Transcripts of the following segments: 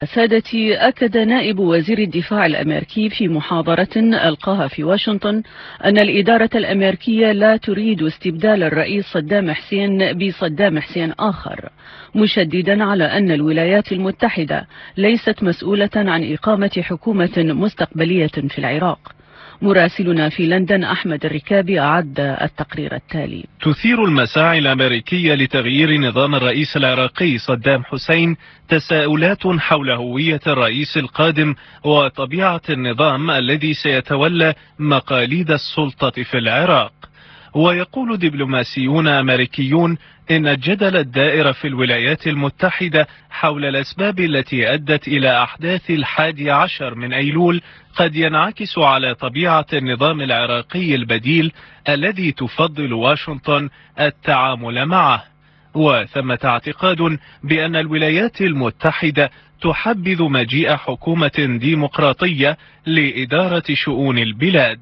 سادتي، أكد نائب وزير الدفاع الأمريكي في محاضرة ألقاها في واشنطن أن الإدارة الأمريكية لا تريد استبدال الرئيس صدام حسين بصدام حسين آخر، مشددا على أن الولايات المتحدة ليست مسؤولة عن إقامة حكومة مستقبلية في العراق. مراسلنا في لندن أحمد الركابي أعد التقرير التالي. تثير المساعي الأمريكية لتغيير نظام الرئيس العراقي صدام حسين تساؤلات حول هوية الرئيس القادم وطبيعة النظام الذي سيتولى مقاليد السلطة في العراق. ويقول دبلوماسيون أمريكيون إن الجدل الدائر في الولايات المتحدة حول الأسباب التي أدت إلى أحداث 11 من أيلول قد ينعكس على طبيعة النظام العراقي البديل الذي تفضل واشنطن التعامل معه. وثمة اعتقاد بأن الولايات المتحدة تحبذ مجيء حكومة ديمقراطية لإدارة شؤون البلاد.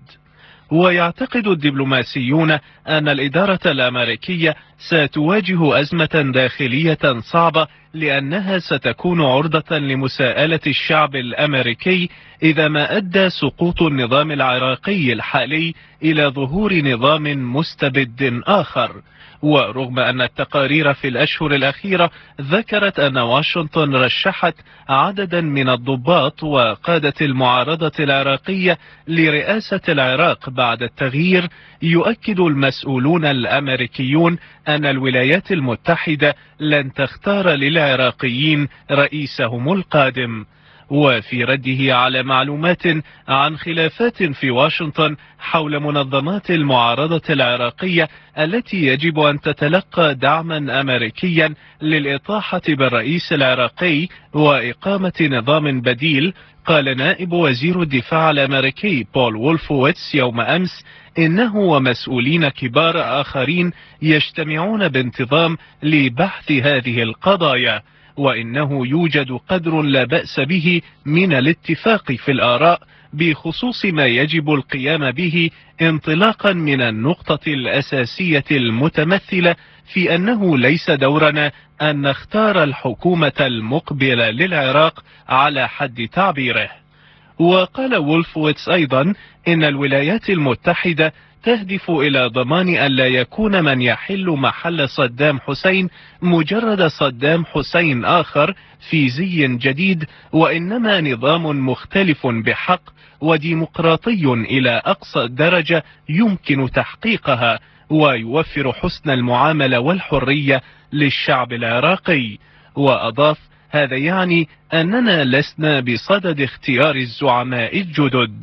ويعتقد الدبلوماسيون أن الإدارة الأمريكية ستواجه أزمة داخلية صعبة لأنها ستكون عرضة لمساءلة الشعب الأمريكي إذا ما أدى سقوط النظام العراقي الحالي إلى ظهور نظام مستبد آخر. ورغم أن التقارير في الأشهر الأخيرة ذكرت أن واشنطن رشحت عددا من الضباط وقادة المعارضة العراقية لرئاسة العراق بعد التغيير، يؤكد المسؤولون الأمريكيون أن الولايات المتحدة لن تختار للعراقيين رئيسهم القادم. وفي رده على معلومات عن خلافات في واشنطن حول منظمات المعارضة العراقية التي يجب أن تتلقى دعما أمريكيا للإطاحة بالرئيس العراقي وإقامة نظام بديل، قال نائب وزير الدفاع الأمريكي بول وولفويتس يوم أمس إنه ومسؤولين كبار آخرين يجتمعون بانتظام لبحث هذه القضايا، وإنه يوجد قدر لا بأس به من الاتفاق في الآراء بخصوص ما يجب القيام به، انطلاقا من النقطة الأساسية المتمثلة في أنه ليس دورنا أن نختار الحكومة المقبلة للعراق على حد تعبيره. وقال وولفويتس أيضا إن الولايات المتحدة تهدف إلى ضمان أن لا يكون من يحل محل صدام حسين مجرد صدام حسين آخر في زي جديد، وإنما نظام مختلف بحق وديمقراطي إلى أقصى درجة يمكن تحقيقها ويوفر حسن المعاملة والحرية للشعب العراقي. وأضاف: هذا يعني أننا لسنا بصدد اختيار الزعماء الجدد.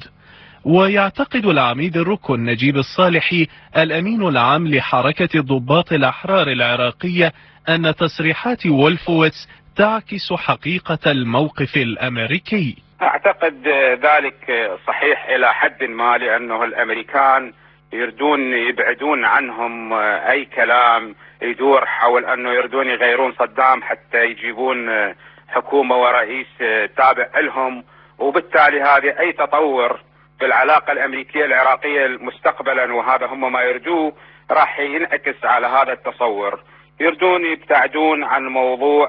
ويعتقد العميد الركن نجيب الصالحي الأمين العام لحركة الضباط الأحرار العراقية أن تصريحات وولفويتس تعكس حقيقة الموقف الأمريكي. أعتقد ذلك صحيح إلى حد ما، لأنه الأمريكان يردون يبعدون عنهم أي كلام يدور حول أنه يردون يغيرون صدام حتى يجيبون حكومة ورئيس تابع لهم، وبالتالي هذه أي تطور في العلاقة الأمريكية العراقية مستقبلا، وهذا هم ما يردوه، راح ينعكس على هذا التصور. يردون يبتعدون عن موضوع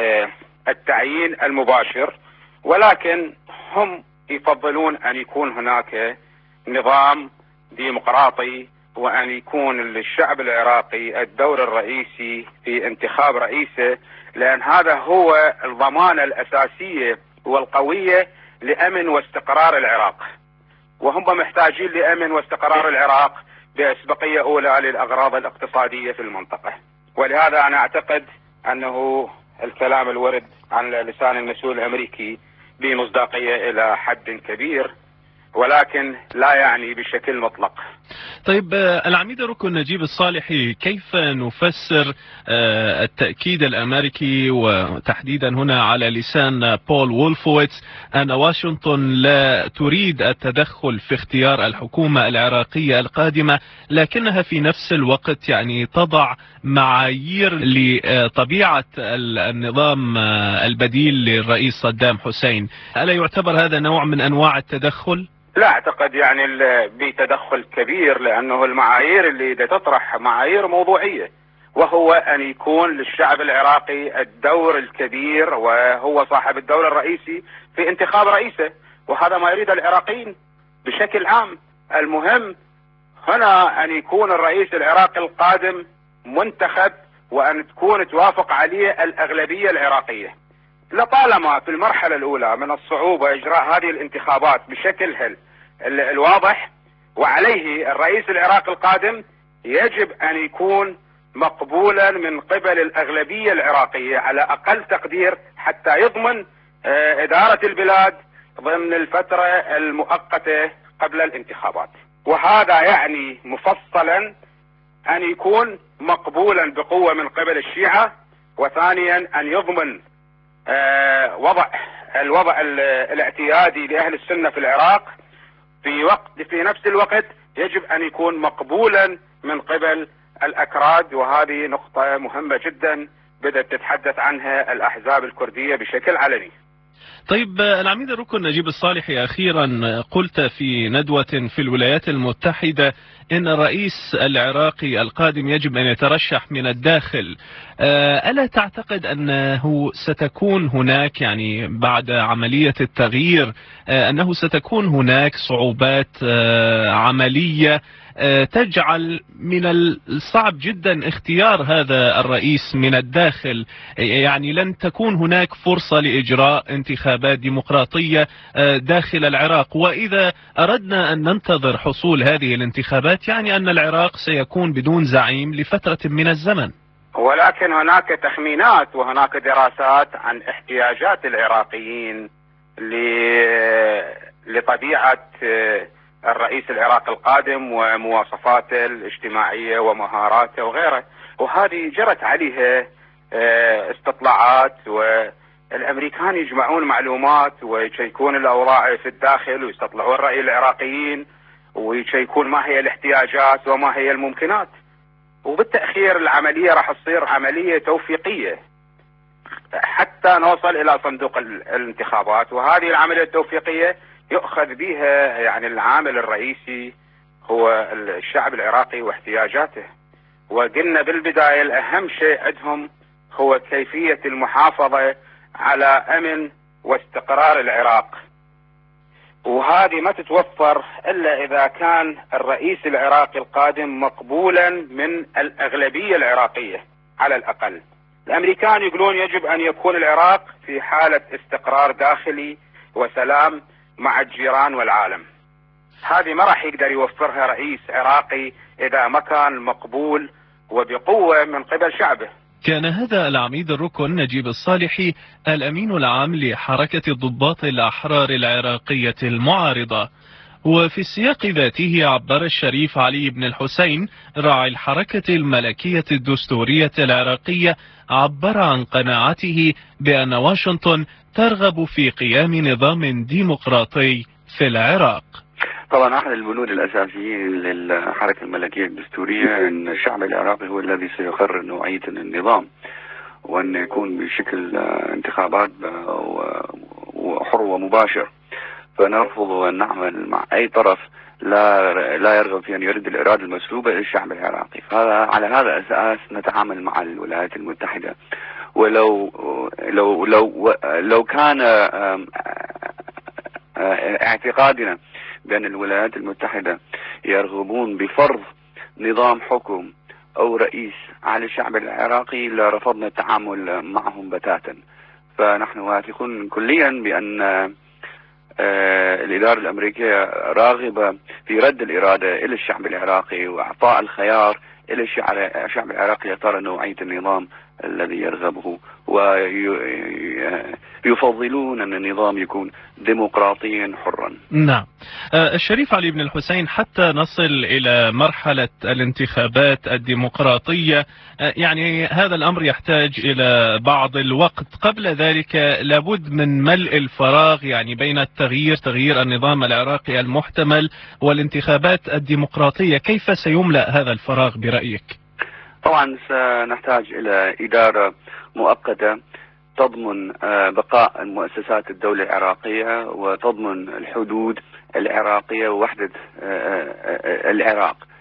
التعيين المباشر، ولكن هم يفضلون أن يكون هناك نظام ديمقراطي، وأن يكون للشعب العراقي الدور الرئيسي في انتخاب رئيسه، لأن هذا هو الضمانة الأساسية والقوية لأمن واستقرار العراق، وهم محتاجين لأمن واستقرار العراق بأسبقية أولى للأغراض الاقتصادية في المنطقة. ولهذا أنا أعتقد أنه الكلام الورد عن لسان المسؤول الأمريكي بمصداقية إلى حد كبير، ولكن لا يعني بشكل مطلق. طيب العميد الركن نجيب الصالحي، كيف نفسر التأكيد الأمريكي وتحديدا هنا على لسان بول وولفويتس أن واشنطن لا تريد التدخل في اختيار الحكومة العراقية القادمة، لكنها في نفس الوقت يعني تضع معايير لطبيعة النظام البديل للرئيس صدام حسين؟ ألا يعتبر هذا نوع من أنواع التدخل؟ لا أعتقد يعني بتدخل كبير، لأنه المعايير اللي تطرح معايير موضوعية، وهو أن يكون للشعب العراقي الدور الكبير، وهو صاحب الدور الرئيسي في انتخاب رئيسه، وهذا ما يريد العراقيين بشكل عام. المهم هنا أن يكون الرئيس العراقي القادم منتخب، وأن تكون توافق عليه الأغلبية العراقية. لطالما في المرحلة الأولى من الصعوبة إجراء هذه الانتخابات بشكل الواضح، وعليه الرئيس العراقي القادم يجب أن يكون مقبولا من قبل الأغلبية العراقية على أقل تقدير، حتى يضمن إدارة البلاد ضمن الفترة المؤقتة قبل الانتخابات. وهذا يعني مفصلا أن يكون مقبولا بقوة من قبل الشيعة، وثانيا أن يضمن الوضع الاعتيادي لأهل السنة في العراق في نفس الوقت يجب أن يكون مقبولا من قبل الأكراد. وهذه نقطة مهمة جدا بدأت تتحدث عنها الأحزاب الكردية بشكل علني. طيب العميد الركن نجيب الصالحي، أخيرا قلت في ندوة في الولايات المتحدة إن الرئيس العراقي القادم يجب أن يترشح من الداخل. ألا تعتقد أنه ستكون هناك، يعني بعد عملية التغيير، أنه ستكون هناك صعوبات عملية تجعل من الصعب جدا اختيار هذا الرئيس من الداخل؟ يعني لن تكون هناك فرصة لإجراء انتخابات ديمقراطية داخل العراق، وإذا أردنا أن ننتظر حصول هذه الانتخابات يعني أن العراق سيكون بدون زعيم لفترة من الزمن. ولكن هناك تخمينات وهناك دراسات عن احتياجات العراقيين لطبيعة الرئيس العراقي القادم ومواصفاته الاجتماعية ومهاراته وغيره، وهذه جرت عليها استطلاعات، والأمريكان يجمعون معلومات ويشيكون الأوضاع في الداخل ويستطلعون رأي العراقيين ويشيكون ما هي الاحتياجات وما هي الممكنات. وبالتأخير العملية راح تصير عملية توفيقية حتى نوصل إلى صندوق الانتخابات، وهذه العملية التوفيقية يؤخذ بها يعني العامل الرئيسي هو الشعب العراقي واحتياجاته. وقلنا بالبداية الأهم شيء عندهم هو كيفية المحافظة على أمن واستقرار العراق، وهذه ما تتوفر إلا إذا كان الرئيس العراقي القادم مقبولا من الأغلبية العراقية على الأقل. الأمريكان يقولون يجب أن يكون العراق في حالة استقرار داخلي وسلام مع الجيران والعالم. هذه ما راح يقدر يوفرها رئيس عراقي إذا ما كان مقبول وبقوة من قبل شعبه. كان هذا العميد الركن نجيب الصالحي الأمين العام لحركة الضباط الأحرار العراقية المعارضة. وفي السياق ذاته عبر الشريف علي بن الحسين راعي الحركة الملكية الدستورية العراقية عبر عن قناعته بأن واشنطن ترغب في قيام نظام ديمقراطي في العراق. طبعا أحد البنود الأساسيين للحركة الملكية الدستورية أن الشعب العراقي هو الذي سيقرر نوعية النظام، وأن يكون بشكل انتخابات حر ومباشر. فنرفض أن نعمل مع أي طرف لا يرغب في أن يرد الإرادة المسلوبة للشعب العراقي. على هذا الأساس نتعامل مع الولايات المتحدة. ولو كان اعتقادنا بأن الولايات المتحدة يرغبون بفرض نظام حكم أو رئيس على الشعب العراقي لرفضنا التعامل معهم بتاتا. فنحن واثقون كليا بأن الإدارة الأمريكية راغبة في رد الإرادة إلى الشعب العراقي وإعطاء الخيار إلى الشعب العراقي يختار نوعية النظام الذي يرغبه، ويفضلون أن النظام يكون ديمقراطيا حرا. نعم. الشريف علي بن الحسين، حتى نصل إلى مرحلة الانتخابات الديمقراطية يعني هذا الأمر يحتاج إلى بعض الوقت. قبل ذلك لابد من ملء الفراغ يعني بين تغيير النظام العراقي المحتمل والانتخابات الديمقراطية. كيف سيملأ هذا الفراغ برأيك؟ طبعا سنحتاج إلى إدارة مؤقتة تضمن بقاء مؤسسات الدولة العراقية وتضمن الحدود العراقية ووحدة العراق.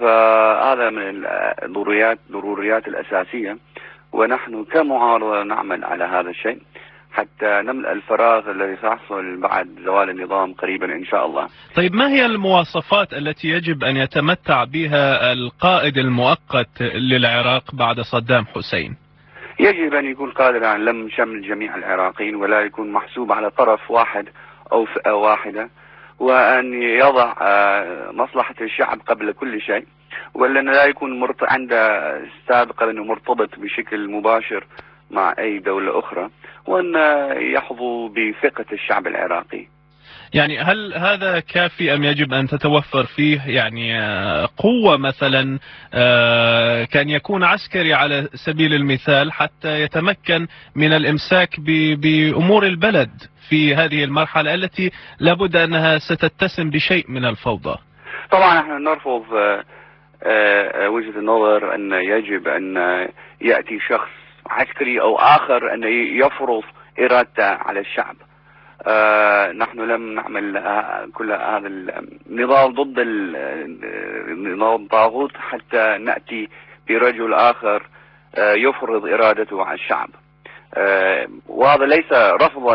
فهذا من الضروريات الأساسية، ونحن كمعارضة نعمل على هذا الشيء حتى نملأ الفراغ الذي سيحصل بعد زوال النظام قريبا إن شاء الله. طيب، ما هي المواصفات التي يجب أن يتمتع بها القائد المؤقت للعراق بعد صدام حسين؟ يجب أن يكون قادر على لم شمل جميع العراقيين، ولا يكون محسوب على طرف واحد أو فئة واحدة، وأن يضع مصلحة الشعب قبل كل شيء، ولا لا يكون عنده سابقا أنه مرتبط بشكل مباشر مع أي دولة أخرى، وأن يحظو بثقة الشعب العراقي. يعني هل هذا كافي أم يجب أن تتوفر فيه يعني قوة مثلا، كان يكون عسكري على سبيل المثال حتى يتمكن من الإمساك بأمور البلد في هذه المرحلة التي لابد أنها ستتسم بشيء من الفوضى؟ طبعا نحن نرفض وجهة النظر أن يجب أن يأتي شخص عسكري أو آخر أن يفرض إرادته على الشعب. نحن لم نعمل كل هذا النضال ضد النظام الطاغوت حتى نأتي برجل آخر يفرض إرادته على الشعب، وهذا ليس رفضا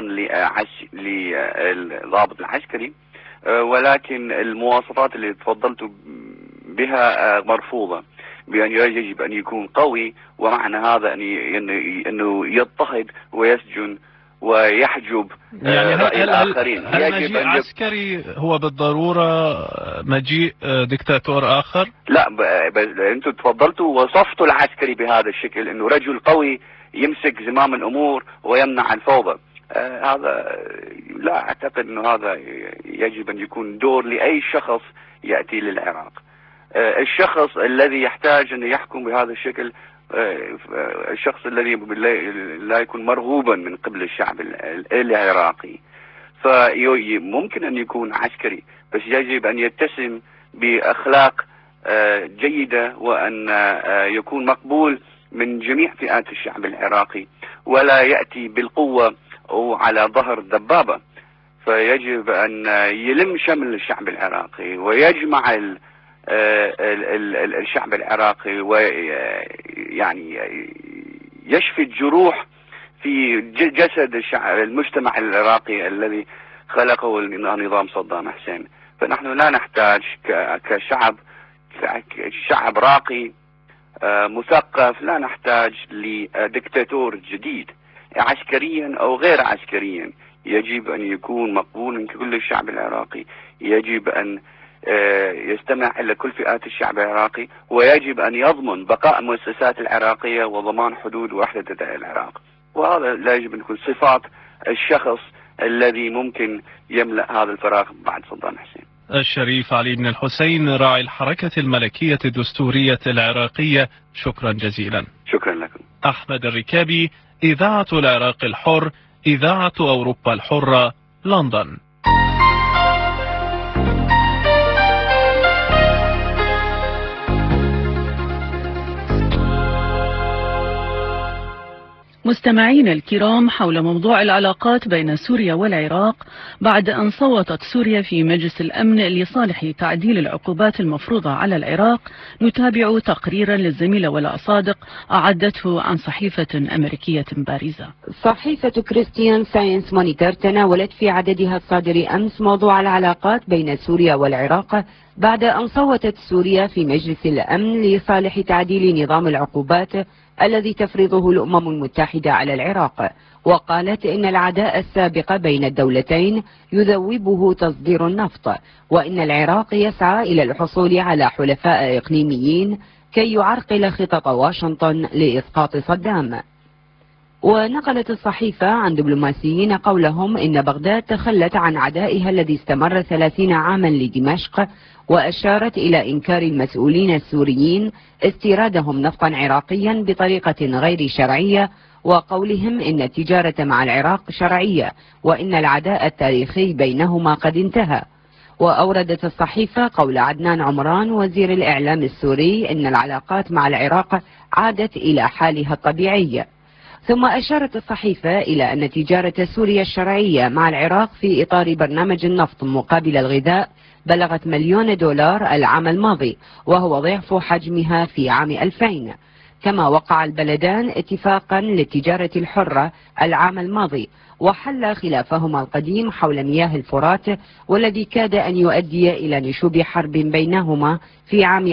للضابط العسكري، ولكن المواصفات اللي تفضلت بها مرفوضة، بأن يجب أن يكون قوي، ومعنى هذا أنه يضطهد ويسجن ويحجب يعني رأي الآخرين. هل مجيء عسكري هو بالضرورة مجيء دكتاتور آخر؟ لا، أنتم تفضلتوا وصفتوا العسكري بهذا الشكل، أنه رجل قوي يمسك زمام الأمور ويمنع الفوضى. هذا لا أعتقد أنه هذا يجب أن يكون دور لأي شخص يأتي للعراق. الشخص الذي يحتاج أن يحكم بهذا الشكل الشخص الذي لا يكون مرغوبا من قبل الشعب العراقي، فممكن أن يكون عسكري، بس يجب أن يتسم بأخلاق جيدة، وأن يكون مقبول من جميع فئات الشعب العراقي، ولا يأتي بالقوة أو على ظهر دبابة. فيجب أن يلم شمل الشعب العراقي ويجمع الشعب العراقي، ويعني يشفي الجروح في جسد المجتمع العراقي الذي خلقه نظام صدام حسين. فنحن لا نحتاج كشعب راقي مثقف، لا نحتاج لدكتاتور جديد عسكريا أو غير عسكريا. يجب أن يكون مقبول من كل الشعب العراقي، يجب أن يستمع إلى كل فئات الشعب العراقي، ويجب أن يضمن بقاء المؤسسات العراقية وضمان حدود وحدة العراق. وهذا لا يجب أن يكون صفات الشخص الذي ممكن يملأ هذا الفراغ بعد صدام حسين. الشريف علي بن الحسين، راعي الحركة الملكية الدستورية العراقية، شكرا جزيلا. شكرا لكم. أحمد الركابي، إذاعة العراق الحر، إذاعة أوروبا الحرة، لندن. مستمعين الكرام، حول موضوع العلاقات بين سوريا والعراق بعد أن صوتت سوريا في مجلس الأمن لصالح تعديل العقوبات المفروضة على العراق، نتابع تقريرا للزميلة ولاء صادق أعدته عن صحيفة أمريكية بارزة. صحيفة كريستيان ساينس مونيتور تناولت في عددها الصادر أمس موضوع العلاقات بين سوريا والعراق بعد أن صوتت سوريا في مجلس الأمن لصالح تعديل نظام العقوبات الذي تفرضه الأمم المتحدة على العراق، وقالت إن العداء السابق بين الدولتين يذوبه تصدير النفط، وإن العراق يسعى إلى الحصول على حلفاء إقليميين كي يعرقل خطط واشنطن لإسقاط صدام. ونقلت الصحيفة عن دبلوماسيين قولهم إن بغداد تخلت عن عدائها الذي استمر 30 عاما لدمشق، وأشارت إلى إنكار المسؤولين السوريين استيرادهم نفطا عراقيا بطريقة غير شرعية، وقولهم إن التجارة مع العراق شرعية، وإن العداء التاريخي بينهما قد انتهى. وأوردت الصحيفة قول عدنان عمران وزير الإعلام السوري إن العلاقات مع العراق عادت إلى حالها الطبيعي. ثم أشارت الصحيفة إلى أن تجارة سوريا الشرعية مع العراق في إطار برنامج النفط مقابل الغذاء بلغت $1,000,000 العام الماضي، وهو ضعف حجمها في عام 2000. كما وقع البلدان اتفاقا للتجارة الحرة العام الماضي، وحل خلافهما القديم حول مياه الفرات، والذي كاد أن يؤدي إلى نشوب حرب بينهما في عام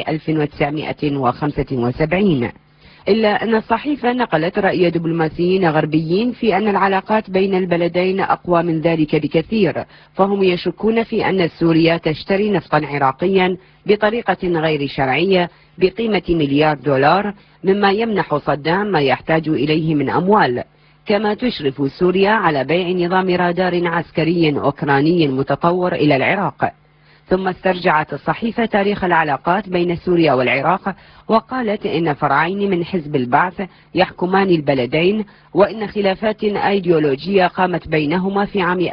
1975. إلا أن الصحيفة نقلت رأي دبلوماسيين غربيين في أن العلاقات بين البلدين أقوى من ذلك بكثير، فهم يشكون في أن سوريا تشتري نفطا عراقيا بطريقة غير شرعية بقيمة $1,000,000,000، مما يمنح صدام ما يحتاج إليه من أموال. كما تشرف سوريا على بيع نظام رادار عسكري أوكراني متطور إلى العراق. ثم استرجعت الصحيفة تاريخ العلاقات بين سوريا والعراق، وقالت إن فرعين من حزب البعث يحكمان البلدين، وإن خلافات أيديولوجية قامت بينهما في عام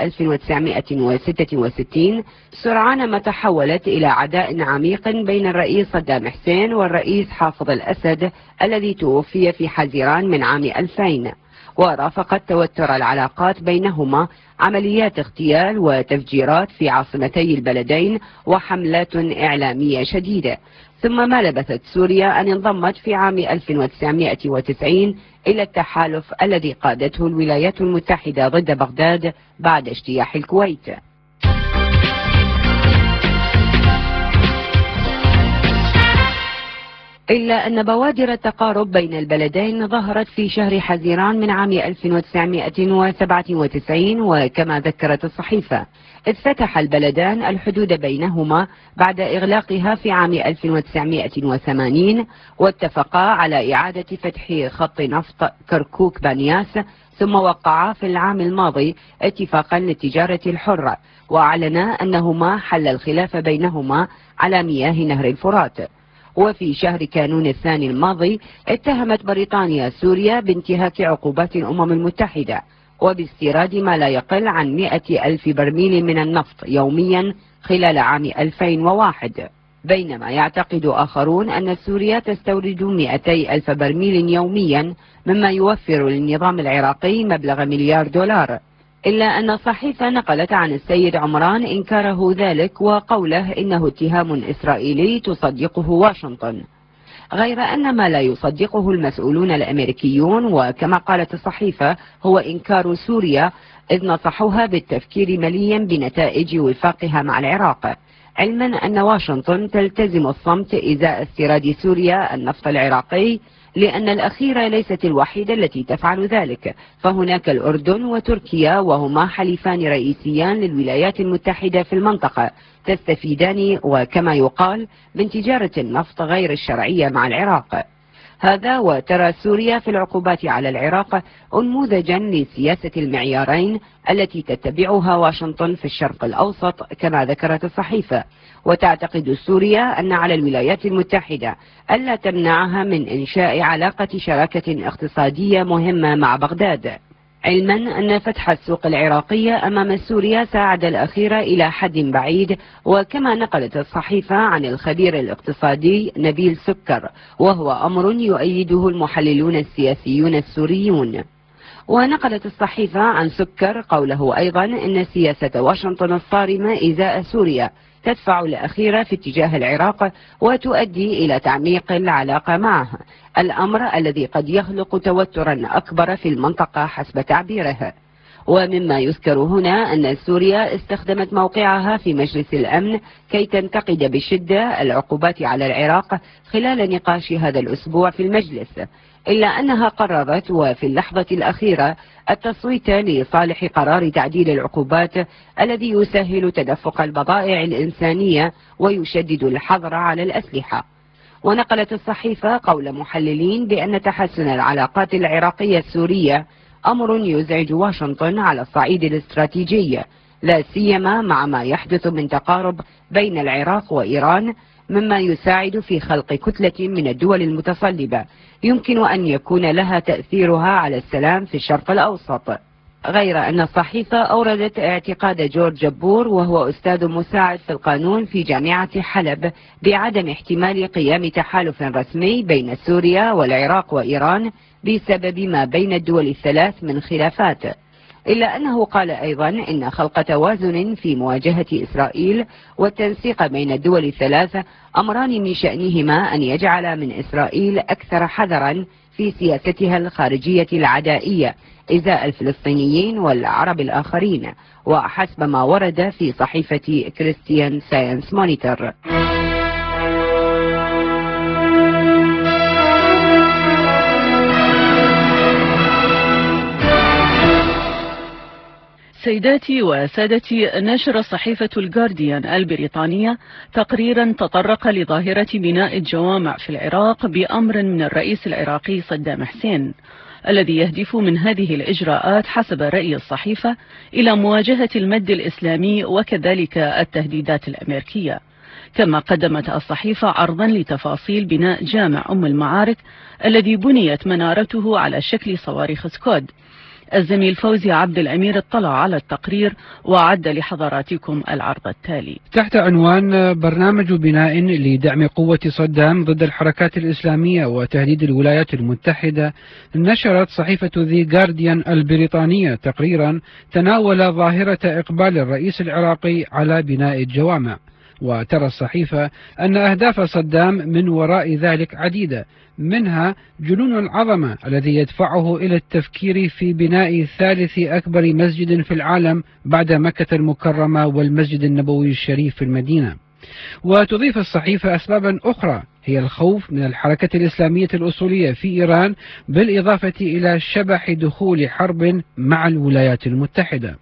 1966 سرعان ما تحولت إلى عداء عميق بين الرئيس صدام حسين والرئيس حافظ الأسد الذي توفي في حزيران من عام 2000. ورافقت توتر العلاقات بينهما عمليات اغتيال وتفجيرات في عاصمتي البلدين وحملات إعلامية شديدة. ثم ما لبثت سوريا أن انضمت في عام 1990 إلى التحالف الذي قادته الولايات المتحدة ضد بغداد بعد اجتياح الكويت. إلا أن بوادر التقارب بين البلدين ظهرت في شهر حزيران من عام 1997، وكما ذكرت الصحيفة افتتح البلدان الحدود بينهما بعد إغلاقها في عام 1980، واتفقا على إعادة فتح خط نفط كركوك بانياس، ثم وقعا في العام الماضي اتفاقا للتجارة الحرة، وأعلنا أنهما حل الخلاف بينهما على مياه نهر الفرات. وفي شهر كانون الثاني الماضي اتهمت بريطانيا سوريا بانتهاك عقوبات الأمم المتحدة وباستيراد ما لا يقل عن 100,000 برميل من النفط يوميا خلال عام 2001، بينما يعتقد آخرون أن سوريا تستورد 200,000 برميل يوميا، مما يوفر للنظام العراقي مبلغ $1,000,000. إلا أن الصحيفة نقلت عن السيد عمران إنكاره ذلك وقوله إنه اتهام إسرائيلي تصدقه واشنطن، غير أن ما لا يصدقه المسؤولون الأمريكيون، وكما قالت الصحيفة هو إنكار سوريا، إذ نصحوها بالتفكير مليا بنتائج وفاقها مع العراق، علما أن واشنطن تلتزم الصمت إزاء استيراد سوريا النفط العراقي، لأن الأخيرة ليست الوحيدة التي تفعل ذلك، فهناك الأردن وتركيا، وهما حليفان رئيسيان للولايات المتحدة في المنطقة، تستفيدان وكما يقال من تجارة النفط غير الشرعية مع العراق. هذا وترى سوريا في العقوبات على العراق أنموذجا لسياسة المعيارين التي تتبعها واشنطن في الشرق الأوسط كما ذكرت الصحيفة، وتعتقد سوريا أن على الولايات المتحدة ألا تمنعها من إنشاء علاقة شراكة اقتصادية مهمة مع بغداد، علما أن فتح السوق العراقية أمام سوريا ساعد الأخير إلى حد بعيد، وكما نقلت الصحيفة عن الخبير الاقتصادي نبيل سكر، وهو أمر يؤيده المحللون السياسيون السوريون. ونقلت الصحيفة عن سكر قوله أيضا إن سياسة واشنطن الصارمة إزاء سوريا تدفع الأخيرة في اتجاه العراق وتؤدي إلى تعميق العلاقة معه، الأمر الذي قد يخلق توترا أكبر في المنطقة حسب تعبيره. ومما يذكر هنا أن سوريا استخدمت موقعها في مجلس الأمن كي تنتقد بشدة العقوبات على العراق خلال نقاش هذا الأسبوع في المجلس، إلا أنها قررت وفي اللحظة الأخيرة التصويت لصالح قرار تعديل العقوبات الذي يسهل تدفق البضائع الإنسانية ويشدد الحظر على الأسلحة. ونقلت الصحيفة قول محللين بأن تحسن العلاقات العراقية السورية أمر يزعج واشنطن على الصعيد الاستراتيجي، لا سيما مع ما يحدث من تقارب بين العراق وإيران، مما يساعد في خلق كتلة من الدول المتصلبة يمكن أن يكون لها تأثيرها على السلام في الشرق الأوسط. غير أن الصحيفة أوردت اعتقاد جورج جبور، وهو أستاذ مساعد في القانون في جامعة حلب، بعدم احتمال قيام تحالف رسمي بين سوريا والعراق وإيران بسبب ما بين الدول الثلاث من خلافات. إلا أنه قال أيضا إن خلق توازن في مواجهة إسرائيل والتنسيق بين الدول الثلاثة أمران من شأنهما أن يجعل من إسرائيل أكثر حذرا في سياستها الخارجية العدائية إزاء الفلسطينيين والعرب الآخرين، وحسب ما ورد في صحيفة كريستيان ساينس مونيتور. سيداتي وسادتي، نشر صحيفة الجارديان البريطانية تقريرا تطرق لظاهرة بناء الجوامع في العراق بأمر من الرئيس العراقي صدام حسين، الذي يهدف من هذه الإجراءات حسب رأي الصحيفة إلى مواجهة المد الإسلامي وكذلك التهديدات الأمريكية. كما قدمت الصحيفة عرضا لتفاصيل بناء جامع أم المعارك الذي بنيت منارته على شكل صواريخ سكود. الزميل فوزي عبد الأمير اطلع على التقرير وعد لحضراتكم العرض التالي. تحت عنوان برنامج بناء لدعم قوة صدام ضد الحركات الإسلامية وتهديد الولايات المتحدة، نشرت صحيفة ذي جارديان البريطانية تقريرا تناول ظاهرة إقبال الرئيس العراقي على بناء الجوامع. وترى الصحيفة أن أهداف صدام من وراء ذلك عديدة، منها جنون العظمة الذي يدفعه إلى التفكير في بناء ثالث أكبر مسجد في العالم بعد مكة المكرمة والمسجد النبوي الشريف في المدينة. وتضيف الصحيفة أسبابا أخرى هي الخوف من الحركة الإسلامية الأصولية في إيران، بالإضافة إلى شبح دخول حرب مع الولايات المتحدة.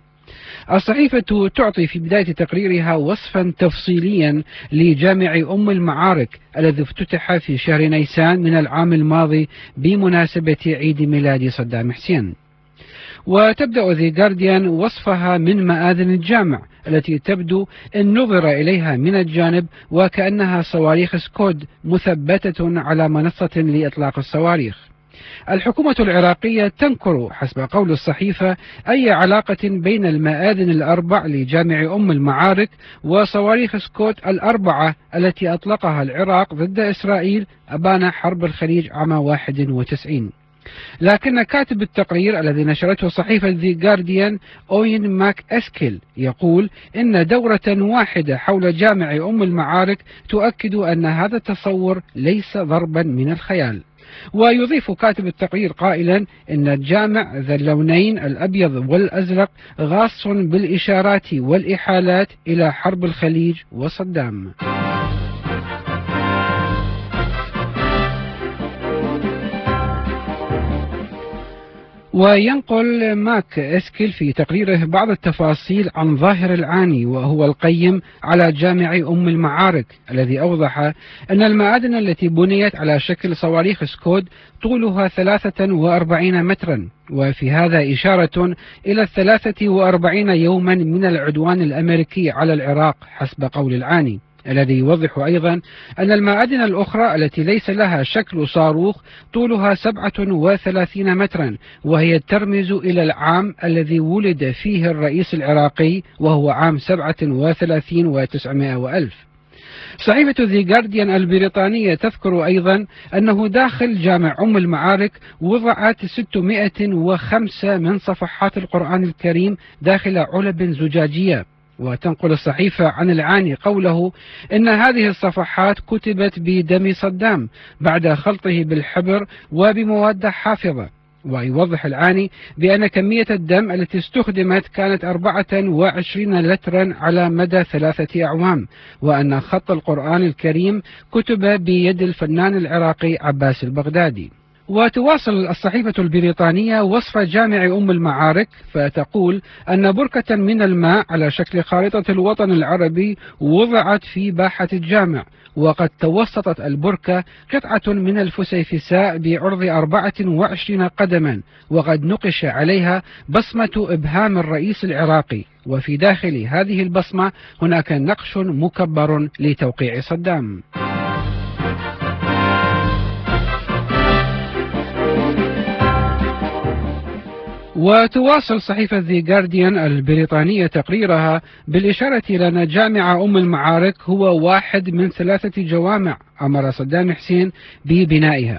الصحيفة تعطي في بداية تقريرها وصفا تفصيليا لجامع أم المعارك الذي افتتح في شهر نيسان من العام الماضي بمناسبة عيد ميلاد صدام حسين. وتبدأ ذي جارديان وصفها من مآذن الجامع التي تبدو إن نظر إليها من الجانب وكأنها صواريخ سكود مثبتة على منصة لإطلاق الصواريخ. الحكومة العراقية تنكر حسب قول الصحيفة أي علاقة بين المآذن الأربع لجامع أم المعارك وصواريخ سكوت الأربعة التي أطلقها العراق ضد إسرائيل أبان حرب الخليج عام 91. لكن كاتب التقرير الذي نشرته صحيفة ذي جارديان أوين ماك أسكيل يقول إن دورة واحدة حول جامع أم المعارك تؤكد أن هذا التصور ليس ضربا من الخيال. ويضيف كاتب التقرير قائلا إن الجامع ذا اللونين الأبيض والأزرق غاص بالإشارات والإحالات إلى حرب الخليج وصدام. وينقل ماك إسكيل في تقريره بعض التفاصيل عن ظاهر العاني وهو القيم على جامع أم المعارك، الذي أوضح أن المآذن التي بنيت على شكل صواريخ سكود طولها 43 مترا، وفي هذا إشارة إلى 43 يوما من العدوان الأمريكي على العراق حسب قول العاني، الذي يوضح أيضا أن المآذن الأخرى التي ليس لها شكل صاروخ طولها 37 مترا، وهي ترمز إلى العام الذي ولد فيه الرئيس العراقي وهو عام 37 و900 وألف. صحيفة ذي جارديان البريطانية تذكر أيضا أنه داخل جامع أم المعارك وضعت 605 من صفحات القرآن الكريم داخل علب زجاجية. وتنقل الصحيفة عن العاني قوله إن هذه الصفحات كتبت بدم صدام بعد خلطه بالحبر وبمواد حافظة. ويوضح العاني بأن كمية الدم التي استخدمت كانت 24 لترا على مدى 3 أعوام، وأن خط القرآن الكريم كتب بيد الفنان العراقي عباس البغدادي. وتواصل الصحيفة البريطانية وصف جامع أم المعارك فتقول أن بركة من الماء على شكل خارطة الوطن العربي وضعت في باحة الجامع، وقد توسطت البركة قطعة من الفسيفساء بعرض 24 قدما، وقد نقش عليها بصمة إبهام الرئيس العراقي، وفي داخل هذه البصمة هناك نقش مكبر لتوقيع صدام. وتواصل صحيفة ذي جارديان البريطانية تقريرها بالإشارة إلى أن جامع أم المعارك هو واحد من 3 جوامع أمر صدام حسين ببنائها.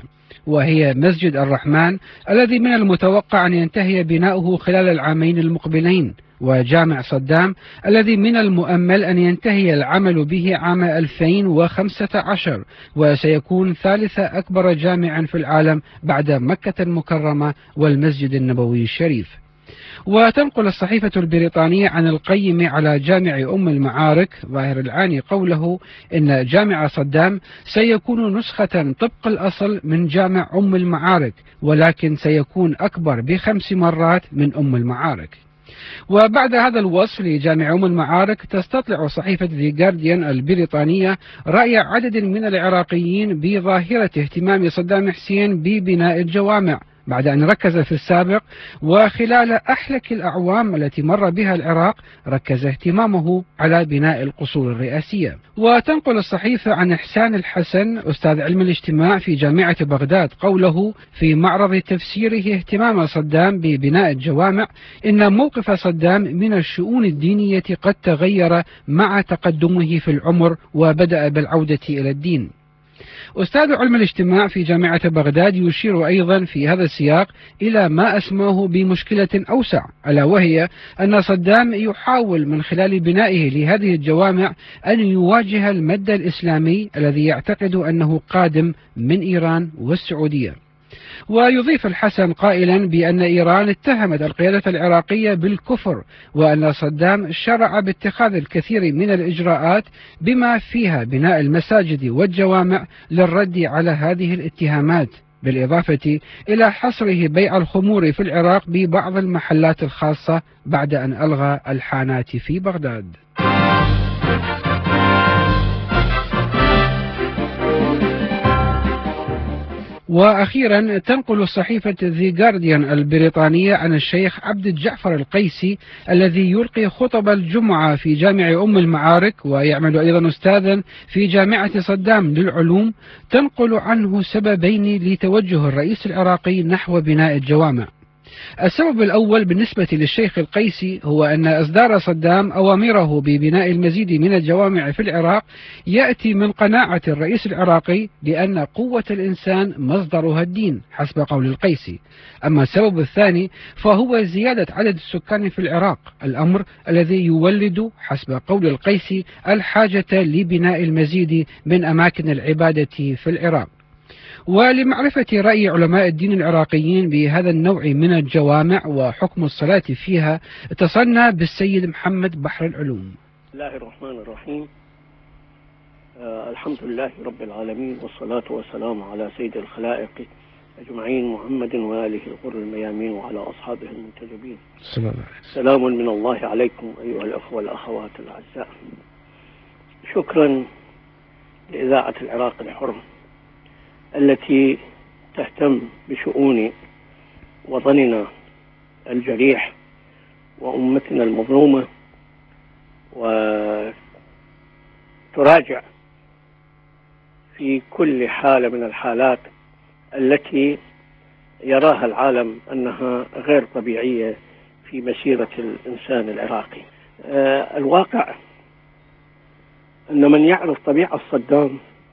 وهي مسجد الرحمن الذي من المتوقع أن ينتهي بناؤه خلال العامين المقبلين، وجامع صدام الذي من المؤمل أن ينتهي العمل به عام 2015، وسيكون ثالث أكبر جامع في العالم بعد مكة المكرمة والمسجد النبوي الشريف. وتنقل الصحيفة البريطانية عن القيم على جامع أم المعارك ظاهر العاني قوله إن جامع صدام سيكون نسخة طبق الأصل من جامع أم المعارك، ولكن سيكون أكبر ب5 مرات من أم المعارك. وبعد هذا الوصف لجامع أم المعارك تستطلع صحيفة The Guardian البريطانية رأي عدد من العراقيين بظاهرة اهتمام صدام حسين ببناء الجوامع، بعد أن ركز في السابق وخلال أحلك الأعوام التي مر بها العراق ركز اهتمامه على بناء القصور الرئاسية. وتنقل الصحيفة عن إحسان الحسن أستاذ علم الاجتماع في جامعة بغداد قوله في معرض تفسيره اهتمام صدام ببناء الجوامع إن موقف صدام من الشؤون الدينية قد تغير مع تقدمه في العمر وبدأ بالعودة إلى الدين. أستاذ علم الاجتماع في جامعة بغداد يشير أيضا في هذا السياق إلى ما أسماه بمشكلة أوسع، ألا وهي أن صدام يحاول من خلال بنائه لهذه الجوامع أن يواجه المد الإسلامي الذي يعتقد أنه قادم من إيران والسعودية. ويضيف الحسن قائلا بأن إيران اتهمت القيادة العراقية بالكفر، وأن صدام شرع باتخاذ الكثير من الإجراءات بما فيها بناء المساجد والجوامع للرد على هذه الاتهامات، بالإضافة إلى حصره بيع الخمور في العراق ببعض المحلات الخاصة بعد أن ألغى الحانات في بغداد. وأخيرا تنقل صحيفة The Guardian البريطانية عن الشيخ عبد الجعفر القيسي الذي يلقي خطب الجمعة في جامع أم المعارك ويعمل أيضا أستاذا في جامعة صدام للعلوم، تنقل عنه سببين لتوجه الرئيس العراقي نحو بناء الجوامع. السبب الأول بالنسبة للشيخ القيسي هو أن إصدار صدام أوامره ببناء المزيد من الجوامع في العراق يأتي من قناعة الرئيس العراقي بأن قوة الإنسان مصدرها الدين حسب قول القيسي. أما السبب الثاني فهو زيادة عدد السكان في العراق، الأمر الذي يولد حسب قول القيسي الحاجة لبناء المزيد من أماكن العبادة في العراق. ولمعرفة رأي علماء الدين العراقيين بهذا النوع من الجوامع وحكم الصلاة فيها اتصلنا بالسيد محمد بحر العلوم. بسم الله الرحمن الرحيم. الحمد لله رب العالمين، والصلاة والسلام على سيد الخلائق أجمعين محمد وآله الغر الميامين وعلى أصحابه المنتجبين. سلام من الله عليكم أيها الأخوة والأخوات الأعزاء. شكرا لإذاعة العراق الحر التي تهتم بشؤون وطننا الجريح وأمتنا المظلومة، وتراجع في كل حالة من الحالات التي يراها العالم أنها غير طبيعية في مسيرة الإنسان العراقي. الواقع أن من يعرف طبيعة صدام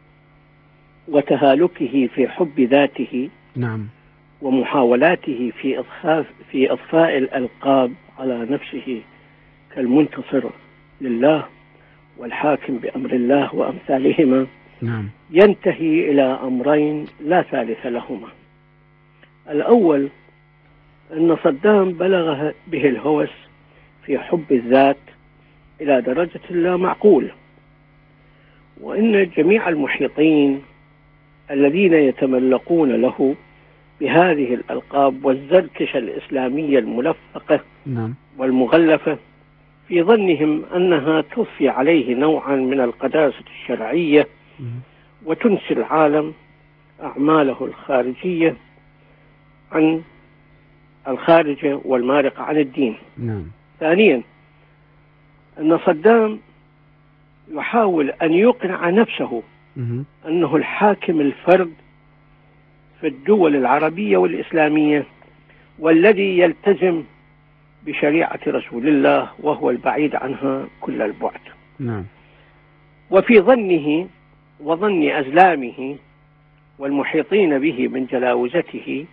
وتهالكه في حب ذاته نعم ومحاولاته في إضفاء الألقاب على نفسه كالمنتصر لله والحاكم بأمر الله وأمثالهما نعم ينتهي إلى أمرين لا ثالث لهما. الأول أن صدام بلغ به الهوس في حب الذات إلى درجة لا معقول، وإن جميع المحيطين الذين يتملقون له بهذه الألقاب والزركشة الإسلامية الملفقة والمغلفة في ظنهم أنها تضفي عليه نوعا من القداسة الشرعية وتنسي العالم أعماله الخارجية عن الخارجة والمارقة عن الدين. ثانيا أن صدام يحاول أن يقنع نفسه أنه الحاكم الفرد في الدول العربية والإسلامية والذي يلتزم بشريعة رسول الله وهو البعيد عنها كل البعد. نعم. وفي ظنه وظن أزلامه والمحيطين به من جلاوزته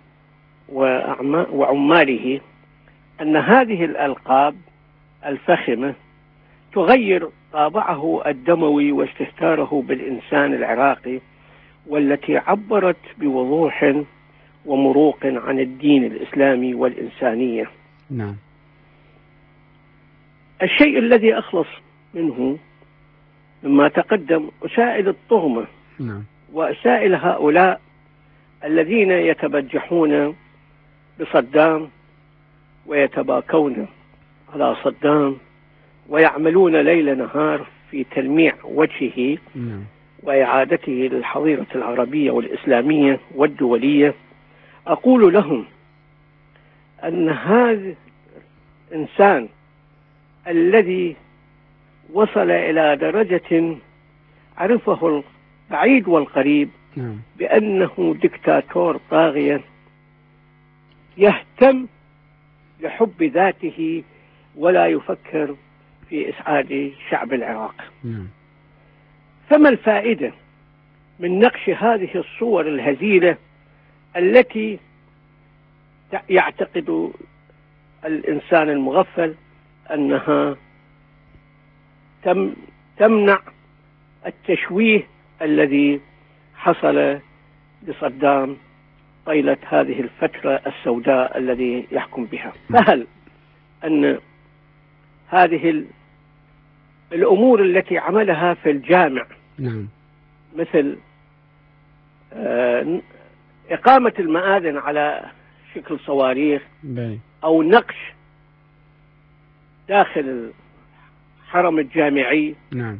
وعماله أن هذه الألقاب الفخمة تغير طابعه الدموي واستهتاره بالإنسان العراقي، والتي عبرت بوضوح ومروق عن الدين الإسلامي والإنسانية. نعم. الشيء الذي أخلص منه مما تقدم أسائل الطغمة، نعم. وأسائل هؤلاء الذين يتبجحون بصدام ويتباكون على صدام ويعملون ليل نهار في تلميع وجهه وإعادته للحظيرة العربية والإسلامية والدولية. أقول لهم أن هذا الإنسان الذي وصل إلى درجة عرفه البعيد والقريب بأنه دكتاتور طاغية يهتم لحب ذاته ولا يفكر في إسعاد شعب العراق. فما الفائدة من نقش هذه الصور الهزيلة التي يعتقد الإنسان المغفل أنها تمنع التشويه الذي حصل لصدام طيلة هذه الفترة السوداء الذي يحكم بها؟ فهل أن هذه الأمور التي عملها في الجامع مثل إقامة المآذن على شكل صواريخ أو نقش داخل الحرم الجامعي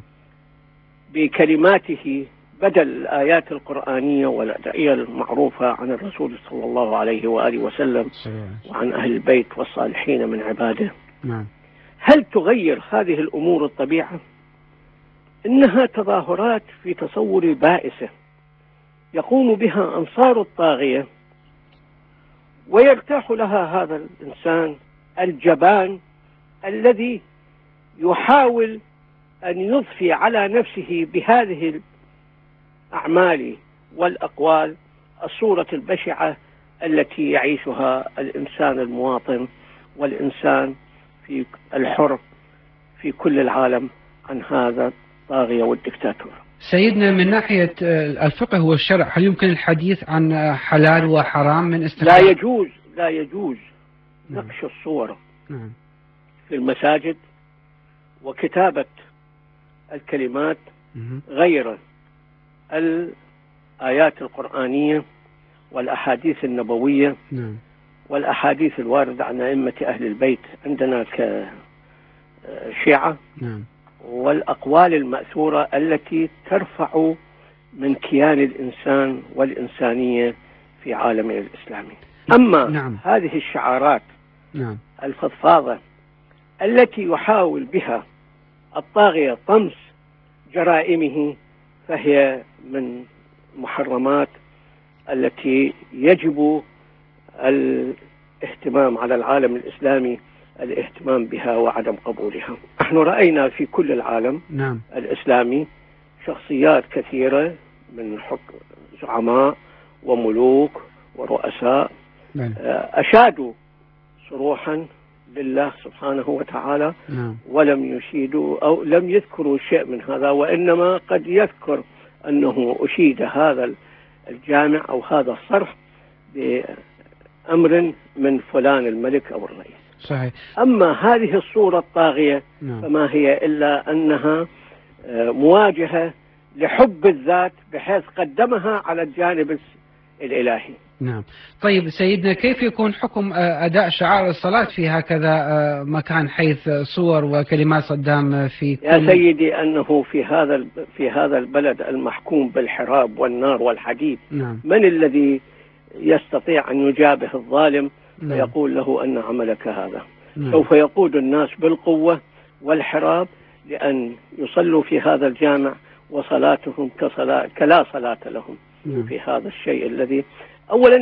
بكلماته بدل الآيات القرآنية والأدعية المعروفة عن الرسول صلى الله عليه وآله وسلم وعن أهل البيت والصالحين من عباده، هل تغير هذه الأمور الطبيعة؟ إنها تظاهرات في تصور بائسة يقوم بها أنصار الطاغية، ويرتاح لها هذا الإنسان الجبان الذي يحاول أن يضفي على نفسه بهذه الأعمال والأقوال الصورة البشعة التي يعيشها الإنسان المواطن والإنسان في الحر في كل العالم عن هذا الطاغية والدكتاتور. سيدنا، من ناحية الفقه والشرع هل يمكن الحديث عن حلال وحرام من استخدام؟ لا يجوز نقش الصور في المساجد وكتابة الكلمات غير الآيات القرآنية والأحاديث النبوية والأحاديث الواردة عن أئمة أهل البيت عندنا كشيعة والأقوال المأثورة التي ترفع من كيان الإنسان والإنسانية في عالمنا الإسلامي. أما هذه الشعارات الفضفاضة التي يحاول بها الطاغية طمس جرائمه فهي من محرمات التي يجب الاهتمام على العالم الإسلامي الاهتمام بها وعدم قبولها. نحن رأينا في كل العالم الإسلامي شخصيات كثيرة من زعماء وملوك ورؤساء أشادوا صروحا لله سبحانه وتعالى ولم يشيدوا أو لم يذكروا شيء من هذا، وإنما قد يذكر أنه أشيد هذا الجامع أو هذا الصرح بأمر من فلان الملك أو الرئيس. صحيح. أما هذه الصورة الطاغية فما هي إلا أنها مواجهة لحب الذات بحيث قدمها على الجانب الإلهي. طيب سيدنا، كيف يكون حكم أداء شعار الصلاة في هكذا مكان حيث صور وكلمات صدام في كل... يا سيدي، أنه في هذا البلد المحكوم بالحراب والنار والحديد من الذي يستطيع أن يجابه الظالم ويقول له أن عملك هذا؟ سوف يقود الناس بالقوة والحراب لأن يصلوا في هذا الجامع وصلاتهم كلا صلاة لهم في هذا الشيء الذي أولا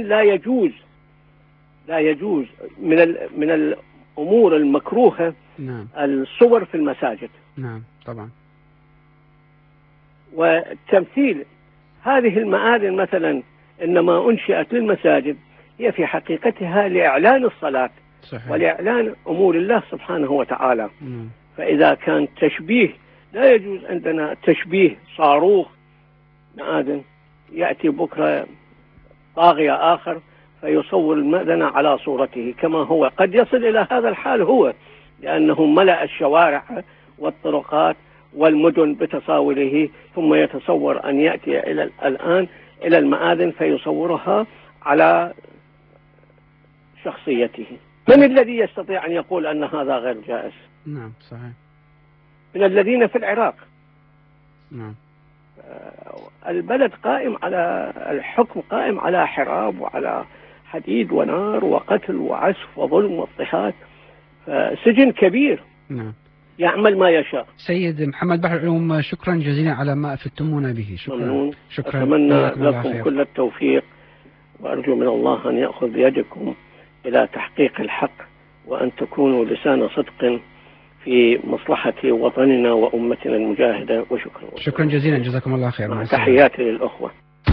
لا يجوز من الأمور المكروهة الصور في المساجد. طبعا. وتمثيل هذه المآذن مثلا إنما أنشئت للمساجد هي في حقيقتها لإعلان الصلاة صحيح. ولإعلان أمور الله سبحانه وتعالى. فإذا كان تشبيه لا يجوز عندنا تشبيه صاروخ مآذن، يأتي بكرة طاغية آخر فيصور المأذنة على صورته كما هو، قد يصل إلى هذا الحال هو، لأنه ملأ الشوارع والطرقات والمدن بتصاوره، ثم يتصور أن يأتي الآن إلى المآذن فيصورها على شخصيته. من الذي يستطيع أن يقول أن هذا غير جائز؟ نعم صحيح. من الذين في العراق. نعم. البلد قائم على الحكم، قائم على حراب وعلى حديد ونار وقتل وعسف وظلم واضطهاد، فسجن كبير. نعم. يعمل ما يشاء. سيد محمد بحر العلوم، شكرا جزيلا على ما أفدتمونا به. شكرا. شكرا. أتمنى لكم كل التوفيق، وأرجو من الله أن يأخذ بيدكم إلى تحقيق الحق، وأن تكونوا لسان صدق في مصلحة وطننا وأمتنا المجاهدة. وشكرا. شكرا جزيلا، جزاكم الله خير. تحياتي للأخوة.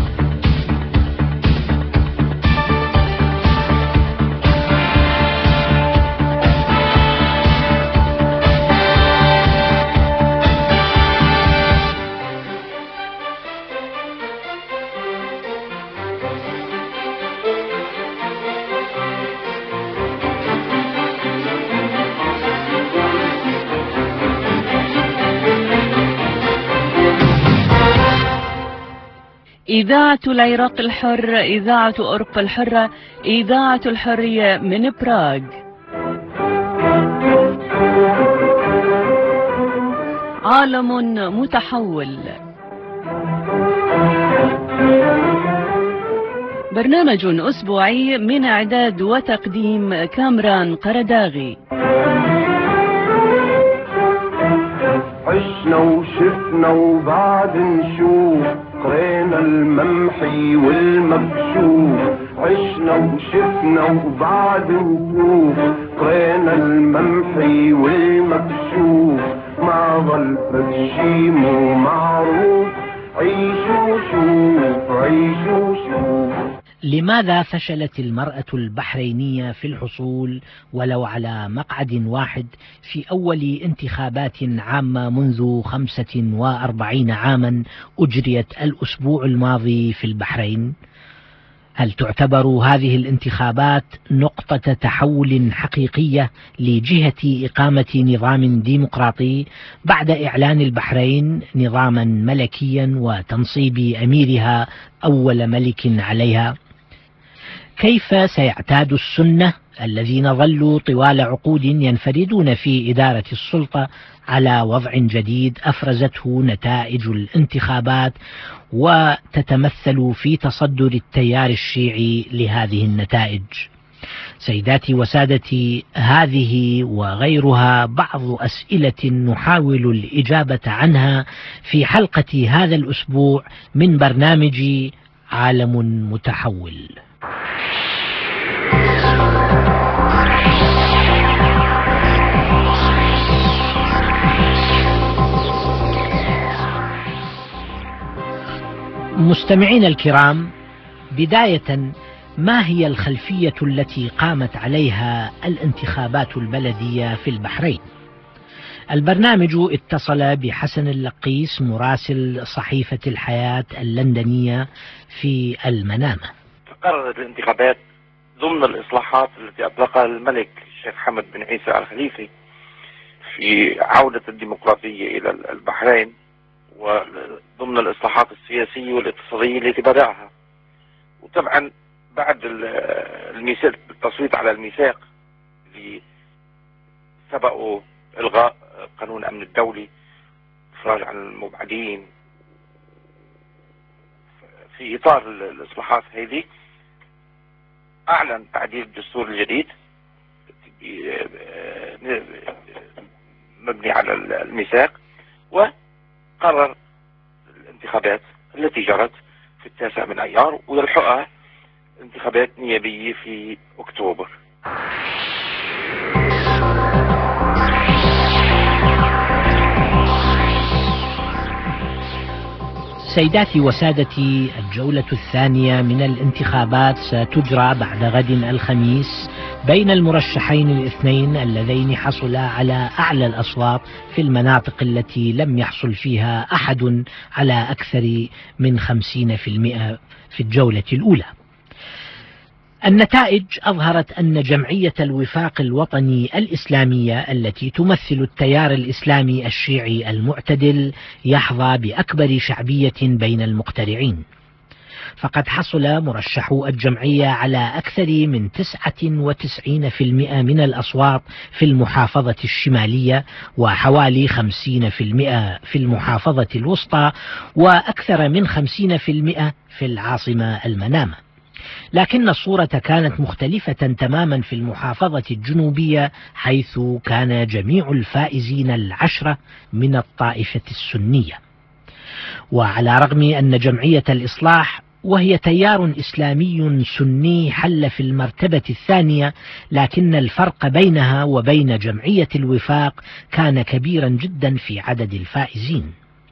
إذاعة العراق الحر، إذاعة أوروبا الحرة، إذاعة الحرية من براغ. عالم متحول. برنامج أسبوعي من إعداد وتقديم كامران قرداغي. عشنا وشفنا وبعد نشوف، قرينا الممحي والمكشوف. عشنا وشفنا وبعد نشوف، قرينا الممحي والمكشوف. ما ظل فشي مو معروف، عيشوا شوف عيشوا شوف. لماذا فشلت المرأة البحرينية في الحصول ولو على مقعد واحد في أول انتخابات عامة منذ 45 عاما أجريت الأسبوع الماضي في البحرين؟ هل تعتبر هذه الانتخابات نقطة تحول حقيقية لجهة إقامة نظام ديمقراطي بعد إعلان البحرين نظاما ملكيا وتنصيب أميرها أول ملك عليها؟ كيف سيعتاد السنة الذين ظلوا طوال عقود ينفردون في إدارة السلطة على وضع جديد أفرزته نتائج الانتخابات وتتمثل في تصدر التيار الشيعي لهذه النتائج؟ سيداتي وسادتي، هذه وغيرها بعض أسئلة نحاول الإجابة عنها في حلقة هذا الأسبوع من برنامج عالم متحول. مستمعينا الكرام، بداية، ما هي الخلفية التي قامت عليها الانتخابات البلدية في البحرين؟ البرنامج اتصل بحسن اللقيس مراسل صحيفة الحياة اللندنية في المنامة. قررت الانتخابات ضمن الإصلاحات التي أطلقها الملك الشيخ حمد بن عيسى آل خليفي في عودة الديمقراطية إلى البحرين، وضمن الإصلاحات السياسية والاقتصادية التي بدأها. وطبعا بعد الميثاق، التصويت على الميثاق اللي سبقوا إلغاء قانون الأمن الدولي، إفراج عن المبعدين، في إطار الإصلاحات هذه أعلن تعديل الدستور الجديد مبني على الميثاق، وقرر الانتخابات التي جرت في 9 من أيار، ويلحقها انتخابات نيابية في أكتوبر. سيداتي وسادتي، الجولة الثانية من الانتخابات ستجرى بعد غد الخميس بين المرشحين الاثنين اللذين حصلا على أعلى الأصوات في المناطق التي لم يحصل فيها أحد على أكثر من 50% في الجولة الأولى. النتائج أظهرت أن جمعية الوفاق الوطني الإسلامية التي تمثل التيار الإسلامي الشيعي المعتدل يحظى بأكبر شعبية بين المقترعين، فقد حصل مرشحو الجمعية على أكثر من 99% من الأصوات في المحافظة الشمالية، وحوالي 50% في المحافظة الوسطى، وأكثر من 50% في العاصمة المنامة. لكن الصورة كانت مختلفة تماما في المحافظة الجنوبية، حيث كان جميع الفائزين 10 من الطائفة السنية. وعلى رغم أن جمعية الإصلاح وهي تيار إسلامي سني حل في المرتبة الثانية، لكن الفرق بينها وبين جمعية الوفاق كان كبيرا جدا في عدد الفائزين.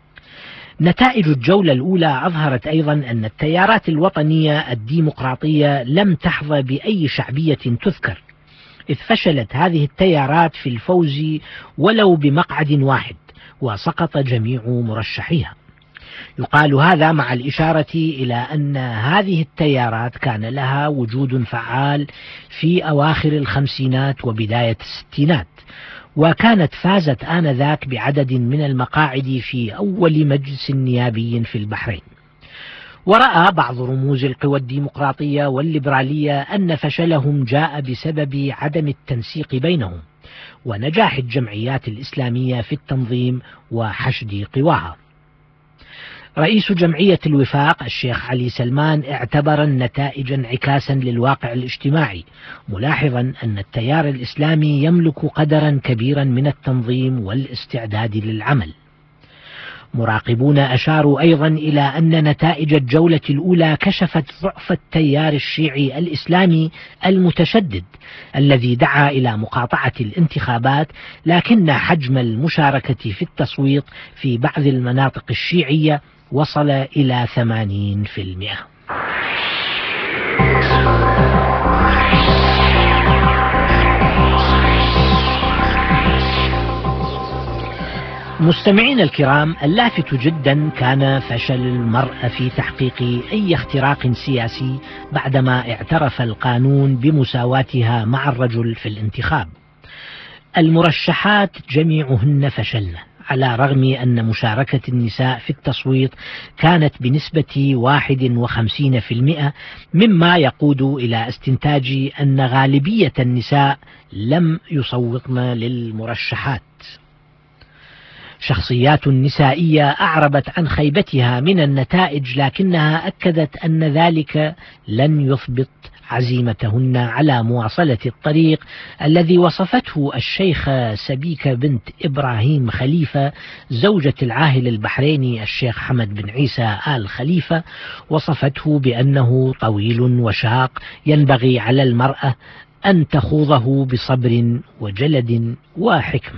نتائج الجولة الأولى أظهرت أيضا أن التيارات الوطنية الديمقراطية لم تحظى بأي شعبية تذكر، إذ فشلت هذه التيارات في الفوز ولو بمقعد واحد، وسقط جميع مرشحيها. يقال هذا مع الإشارة إلى أن هذه التيارات كان لها وجود فعال في أواخر الخمسينات وبداية الستينات، وكانت فازت آنذاك بعدد من المقاعد في أول مجلس نيابي في البحرين. ورأى بعض رموز القوى الديمقراطية والليبرالية أن فشلهم جاء بسبب عدم التنسيق بينهم، ونجاح الجمعيات الإسلامية في التنظيم وحشد قواها. رئيس جمعية الوفاق الشيخ علي سلمان اعتبر النتائج انعكاسا للواقع الاجتماعي، ملاحظا أن التيار الإسلامي يملك قدرا كبيرا من التنظيم والاستعداد للعمل. مراقبون أشاروا أيضا إلى أن نتائج الجولة الأولى كشفت ضعف التيار الشيعي الإسلامي المتشدد الذي دعا إلى مقاطعة الانتخابات، لكن حجم المشاركة في التصويت في بعض المناطق الشيعية وصل إلى 80%. مستمعين الكرام، اللافت جدا كان فشل المرأة في تحقيق أي اختراق سياسي بعدما اعترف القانون بمساواتها مع الرجل في الانتخاب. المرشحات جميعهن فشلن، على رغم أن مشاركة النساء في التصويت كانت بنسبة 51%، مما يقود إلى استنتاج أن غالبية النساء لم يصوتن للمرشحات. شخصيات نسائية أعربت عن خيبتها من النتائج، لكنها أكدت أن ذلك لن يثبت عزيمتهن على مواصلة الطريق الذي وصفته الشيخة سبيكة بنت إبراهيم خليفة زوجة العاهل البحريني الشيخ حمد بن عيسى آل خليفة، وصفته بأنه طويل وشاق ينبغي على المرأة أن تخوضه بصبر وجلد وحكمة.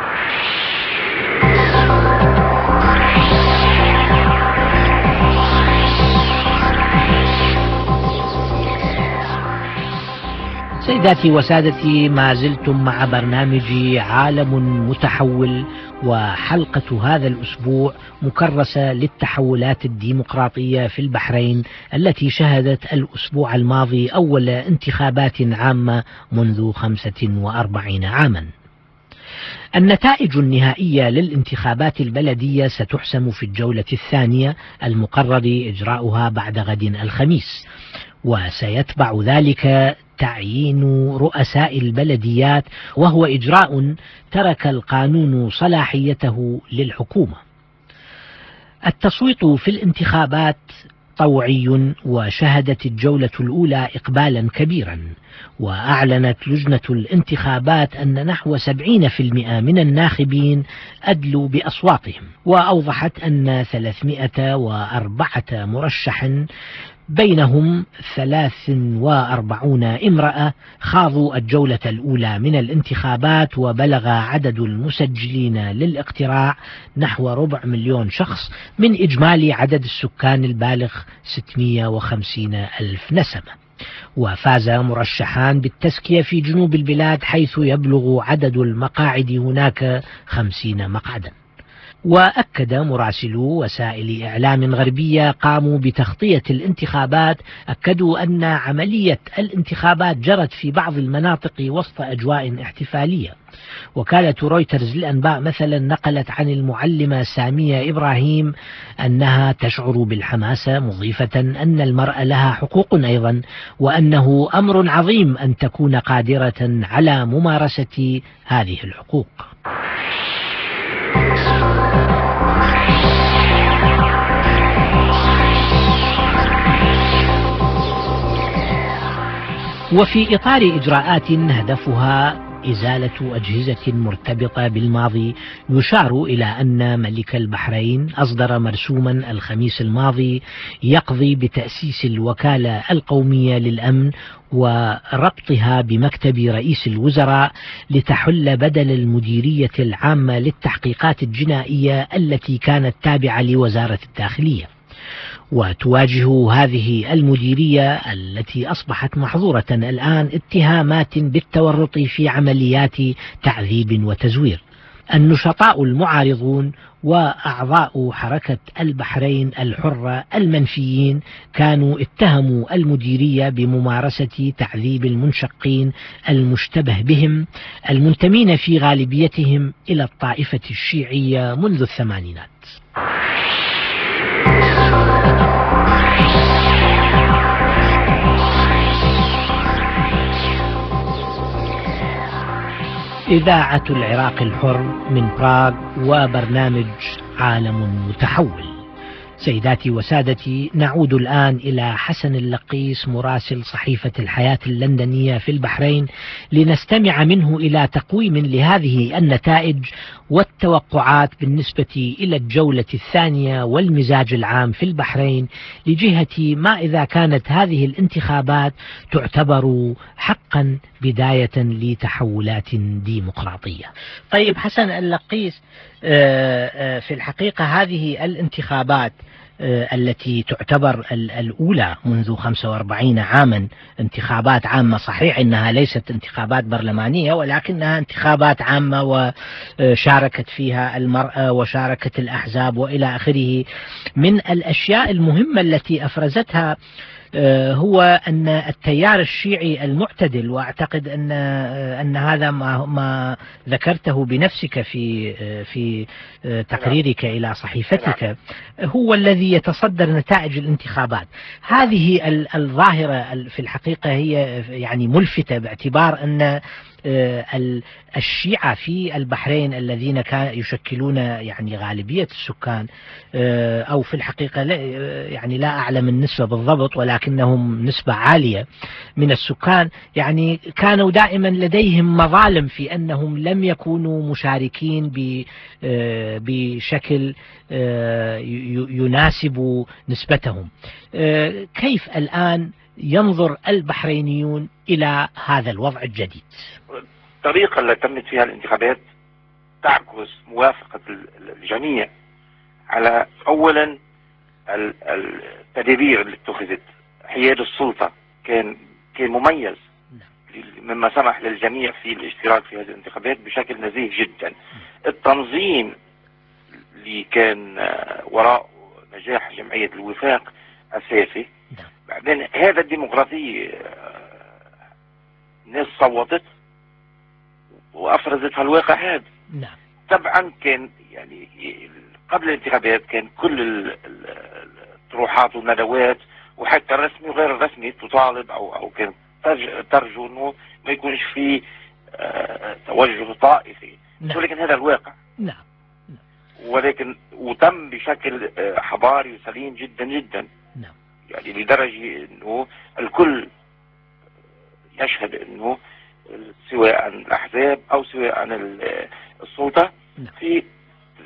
سيداتي وسادتي، ما زلتم مع برنامج عالم متحول، وحلقة هذا الأسبوع مكرسة للتحولات الديمقراطية في البحرين التي شهدت الأسبوع الماضي أول انتخابات عامة منذ 45 عاما. النتائج النهائية للانتخابات البلدية ستحسم في الجولة الثانية المقرر إجراؤها بعد غد الخميس، وسيتبع ذلك تعيين رؤساء البلديات، وهو إجراء ترك القانون صلاحيته للحكومة. التصويت في الانتخابات طوعي، وشهدت الجولة الأولى إقبالا كبيرا، وأعلنت لجنة الانتخابات أن نحو 70% من الناخبين أدلوا بأصواتهم، وأوضحت أن 304 مرشح بينهم 43 امرأة خاضوا الجولة الأولى من الانتخابات، وبلغ عدد المسجلين للاقتراع نحو 250,000 شخص من إجمالي عدد السكان البالغ 650 ألف نسمة. وفاز مرشحان بالتزكية في جنوب البلاد حيث يبلغ عدد المقاعد هناك 50 مقعدا. وأكد مراسلو وسائل إعلام غربية قاموا بتغطية الانتخابات أكدوا أن عملية الانتخابات جرت في بعض المناطق وسط أجواء احتفالية. وكالة رويترز للأنباء مثلا نقلت عن المعلمة سامية إبراهيم أنها تشعر بالحماسة، مضيفة أن المرأة لها حقوق أيضا، وأنه أمر عظيم أن تكون قادرة على ممارسة هذه الحقوق. وفي إطار إجراءات هدفها إزالة أجهزة مرتبطة بالماضي، يشار إلى أن ملك البحرين أصدر مرسوما الخميس الماضي يقضي بتأسيس الوكالة القومية للأمن وربطها بمكتب رئيس الوزراء لتحل بدل المديرية العامة للتحقيقات الجنائية التي كانت تابعة لوزارة الداخلية. وتواجه هذه المديرية التي أصبحت محظورة الآن اتهامات بالتورط في عمليات تعذيب وتزوير. النشطاء المعارضون وأعضاء حركة البحرين الحرة المنفيين كانوا اتهموا المديرية بممارسة تعذيب المنشقين المشتبه بهم المنتمين في غالبيتهم إلى الطائفة الشيعية منذ الثمانينات. إذاعة العراق الحر من براغ وبرنامج عالم متحول. سيداتي وسادتي، نعود الآن إلى حسن اللقيس مراسل صحيفة الحياة اللندنية في البحرين لنستمع منه إلى تقويم لهذه النتائج والتوقعات بالنسبة إلى الجولة الثانية والمزاج العام في البحرين، لجهة ما إذا كانت هذه الانتخابات تعتبر حقا بداية لتحولات ديمقراطية. طيب حسن اللقيس، في الحقيقة هذه الانتخابات التي تعتبر الأولى منذ 45 عاما انتخابات عامة، صحيح أنها ليست انتخابات برلمانية ولكنها انتخابات عامة وشاركت فيها المرأة وشاركت الأحزاب وإلى آخره. من الأشياء المهمة التي أفرزتها هو أن التيار الشيعي المعتدل، وأعتقد أن هذا ما ذكرته بنفسك في تقريرك إلى صحيفتك، هو الذي يتصدر نتائج الانتخابات. هذه الظاهرة في الحقيقة هي يعني ملفتة، باعتبار أن الشيعة في البحرين الذين يشكلون يعني غالبية السكان، أو في الحقيقة يعني لا أعلم النسبة بالضبط ولكنهم نسبة عالية من السكان، يعني كانوا دائما لديهم مظالم في أنهم لم يكونوا مشاركين بشكل يناسب نسبتهم. كيف الآن ينظر البحرينيون إلى هذا الوضع الجديد؟ الطريقة اللي تمت فيها الانتخابات تعكس موافقة الجميع على أولا التدابير اللي اتخذت. حياد السلطة كان مميز مما سمح للجميع في الاشتراك في هذه الانتخابات بشكل نزيه جدا. التنظيم اللي كان وراء نجاح جمعية الوفاق أساسي. بعدين هذا الديمقراطية الناس صوتت وأفرزتها الواقع هذا. طبعا كان يعني قبل الانتخابات كان كل الطروحات والندوات وحتى الرسمي وغير الرسمي تطالب أو كان ترجو أنه ما يكونش في توجه طائفي، ولكن هذا الواقع. ولكن وتم بشكل حضاري وسليم جدا جدا، يعني لدرجة انه الكل يشهد انه سواء الاحزاب او سواء السلطة في